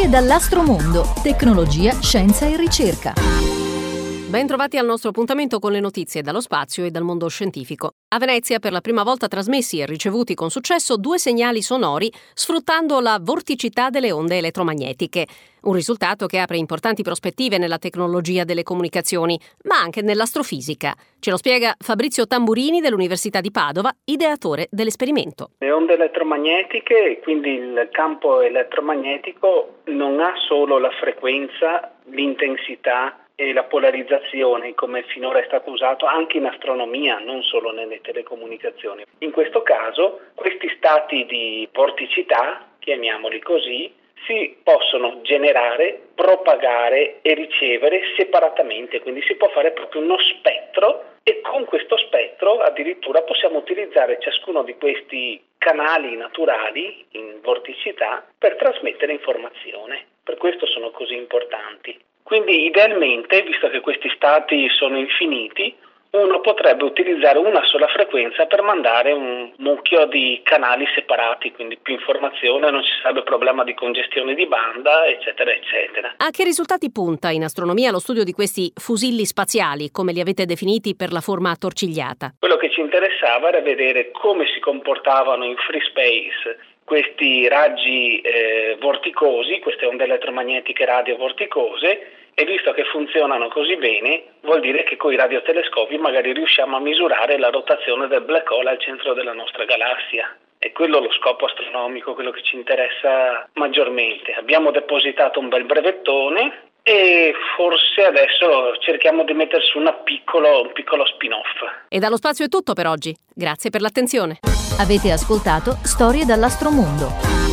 Storie dall'astromondo, tecnologia, scienza e ricerca. Ben trovati al nostro appuntamento con le notizie dallo spazio e dal mondo scientifico. A Venezia per la prima volta trasmessi e ricevuti con successo 2 segnali sonori sfruttando la vorticità delle onde elettromagnetiche. Un risultato che apre importanti prospettive nella tecnologia delle comunicazioni, ma anche nell'astrofisica. Ce lo spiega Fabrizio Tamburini dell'Università di Padova, ideatore dell'esperimento. Le onde elettromagnetiche, quindi il campo elettromagnetico, non ha solo la frequenza, l'intensità e la polarizzazione, come finora è stato usato anche in astronomia, non solo nelle telecomunicazioni. In questo caso, questi stati di vorticità, chiamiamoli così, si possono generare, propagare e ricevere separatamente, quindi si può fare proprio uno spettro e con questo spettro addirittura possiamo utilizzare ciascuno di questi canali naturali in vorticità per trasmettere informazione. Per questo sono così importanti. Quindi idealmente, visto che questi stati sono infiniti, uno potrebbe utilizzare una sola frequenza per mandare un mucchio di canali separati, quindi più informazione, non ci sarebbe problema di congestione di banda, eccetera, eccetera. A che risultati punta in astronomia lo studio di questi fusilli spaziali, come li avete definiti per la forma attorcigliata? Quello che ci interessava era vedere come si comportavano in free space questi raggi vorticosi, queste onde elettromagnetiche radio vorticose, e visto che funzionano così bene, vuol dire che con i radiotelescopi magari riusciamo a misurare la rotazione del black hole al centro della nostra galassia. E quello è lo scopo astronomico, quello che ci interessa maggiormente. Abbiamo depositato un bel brevettone e forse adesso cerchiamo di mettere su un piccolo spin-off. E dallo spazio è tutto per oggi. Grazie per l'attenzione. Avete ascoltato Storie dall'astromondo.